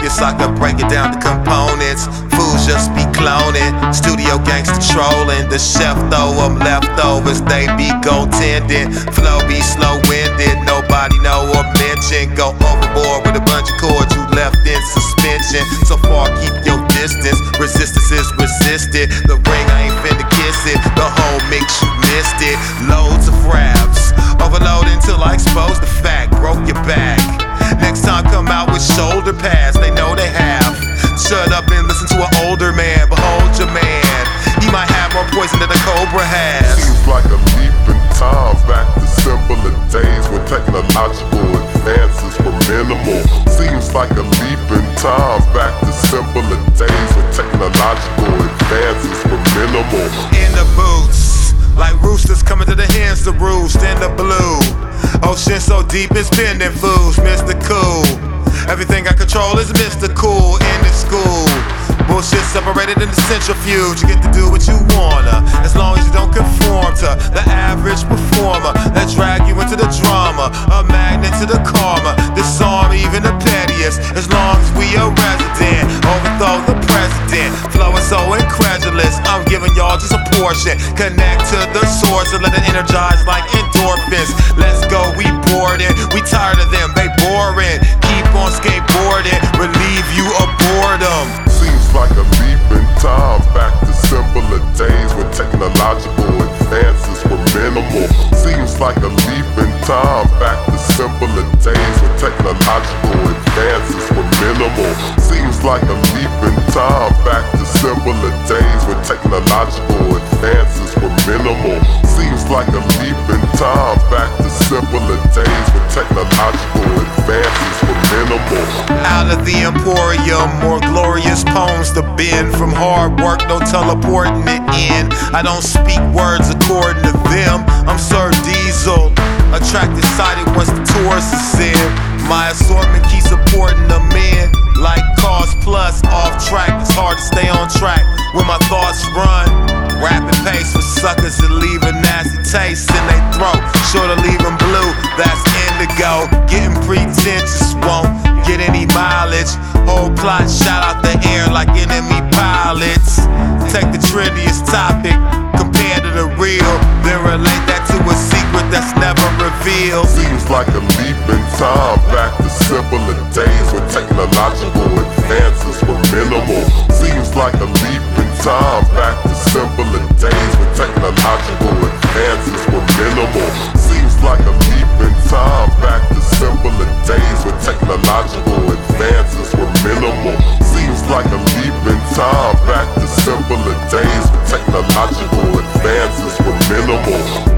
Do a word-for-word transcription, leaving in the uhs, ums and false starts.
focus, I could break it down to components. Fools just be cloning, studio gangsta trolling. The chef throw them leftovers, they be goaltending. Flow be slow-winded, nobody know or mention. Go overboard with a bunch of chords you left in suspension. So far, keep your distance, resistance is resisted. The ring, I ain't finna kiss it, the whole mix, you missed it. Loads of raps, overload until I expose the fact. Broke your back, next time come out with shoulder pads, they know they have. Shut up and listen to an older man, behold your man. He might have more poison than a cobra has. Seems like a leap in time back to simpler days when technological advances were minimal. Seems like a leap in time back to simpler days when technological advances were minimal. In the boots, like roosters coming to the hens to roost in the blue. Ocean so deep it's bending fools, Mister Cool. Everything I control is Mister Cool in the school. Bullshit separated in the centrifuge. You get to do what you wanna, as long as you don't conform to the average performer that drag you into the drama. A magnet to the karma, disarm even the pettiest, as long as we a resident. Overthrow the president, flow is so incredulous. I'm giving y'all just a portion. Connect to the source and let it energize like endorphins. Let's go, we boarding, we tired of them, they boring. Keep on skateboarding, relieve you of boredom. Seems like a leap in time back to simpler days when technological advances were minimal. Seems like a leap in time back to simpler days when technological advances were minimal. Seems like a leap in time back to simpler days when technological advances were minimal. Seems like a leap in time back to simpler days when technological advances were minimal. Out of the emporium, more glorious poems to bend. From hard work, no teleporting it in. I don't speak words according to them. I'm Sir Diesel, attracted sighted once the tourist is in. My assortment keeps supporting the men. Like Cars Plus, off track, it's hard to stay on track when my thoughts run. Rapid pace for suckers that leave a nasty taste in their throat. Sure to leave them blue, that's indigo. Getting pretentious won't get any mileage. Whole plot shot out the air like enemy pilots. Take the trendiest topic, compare to the real, then relate that to a secret that's never revealed. Seems like a leap in time back to simpler days when technological advances were minimal. Seems like a leap in time back to simpler days when technological advances were minimal. Seems like a leap in time back to simpler days when technological advances were minimal. Seems like a leap in time back to simpler days when technological advances were minimal.